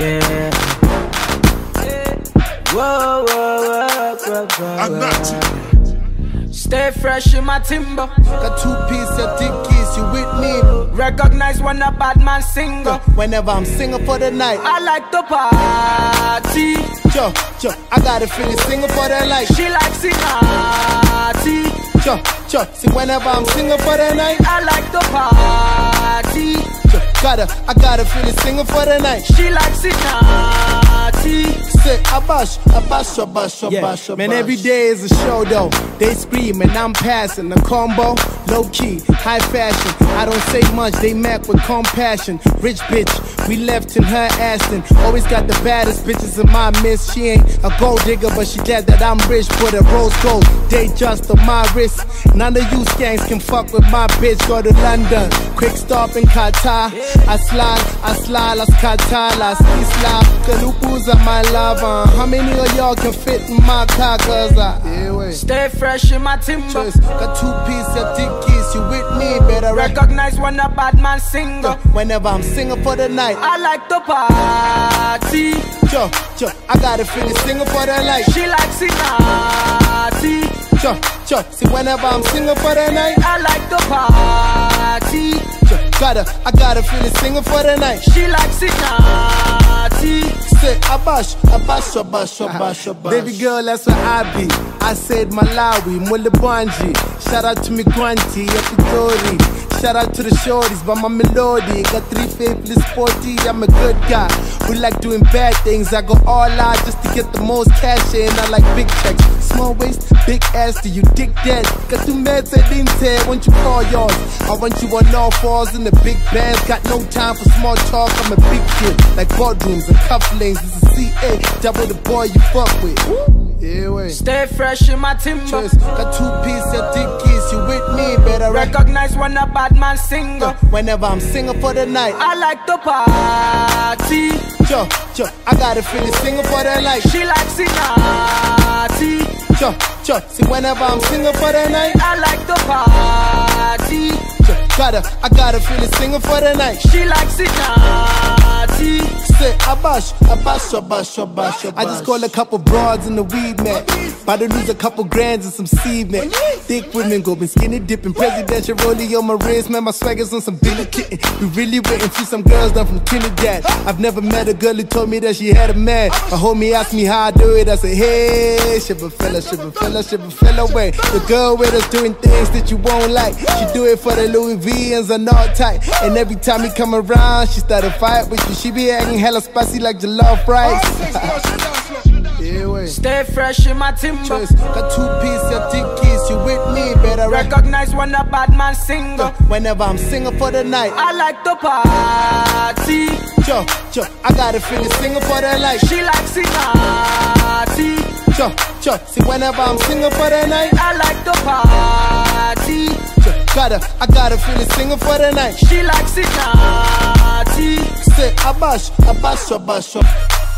Yeah. Whoa, whoa, whoa, whoa, I'm not you. Stay fresh in my timber. Got 2 piece of dickies, you with me? Recognize when a bad man singer. Whenever I'm singing for the night, I like the party. I got a feeling singing for the night. She likes it party. See, whenever I'm singing for the night, I like the party. I got a feeling singing for the night. She likes it naughty. Say, abash. Man, every day is a show though. They scream and I'm passing the combo. Low key, high fashion. I don't say much, they mad with compassion. Rich bitch, we left in her Aston. Always got the baddest bitches in my midst. She ain't a gold digger, but she glad that I'm rich. Put a rose gold, they just on my wrist. None of you skanks can fuck with my bitch. Go to London, quick stop in Qatar. I slide, las Qatar, las Isla. Kalupuza, my lover. How many of y'all can fit in my car? Cause stay fresh in my timber. Got 2 piece of dickies, you with me? Better recognize when a bad man singer. Whenever I'm singing for the night, I like the party. I got a feeling singing for the night. She likes it naughty. See, whenever I'm singing for the night, I like the party. I got a feeling singing for the night. She likes it naughty. Say, abash. Baby girl, that's what I be. I said Malawi, Mulibwanji. Shout out to me Gwanti, Epitori. Shout out to the shorties, by my melody. Got 3 faithless 40, I'm a good guy. We like doing bad things, I go all out just to get the most cash in. I like big checks, small waist, big ass, do you dig that? Got 2 meds at Intel, won't you call yours? I want you on all fours in the big bands. Got no time for small talk, I'm a big kid. Like boardrooms and cufflinks, this is CA, double the boy you fuck with. Stay fresh in my timber. Got 2 piece of dickies, you with me? Better recognize when a bad man singer. Whenever I'm singing for the night, I like the party. I got a feeling singing for the night. She likes it naughty. See, whenever I'm singing for the night, I like the party. I got a feeling singing for the night. She likes it naughty. Say, abash. I just call a couple broads in the weed man. About to lose a couple grands and some seed man. Thick women go been skinny dipping. Presidential rollie on my wrist, man. My swagger's on some Billy Kitten. We really waiting for some girls down from Trinidad. I've never met a girl who told me that she had a man. A homie asked me how I do it. I said, hey, shibba fella way. The girl with us doing things that you won't like. She do it for the Louis V and all tight. And every time he come around, she start a fight with you. She be acting hella spicy like jollof rice. Stay fresh in my timber. Got 2 piece of dickies, you with me? Better recognize when a bad man singer. Whenever I'm singing for the night, I like the party. I got a feeling singing for the night. She likes it naughty. See, whenever I'm singing for the night, I like the party. I got a feeling singing for the night. She likes it naughty. Say, abash.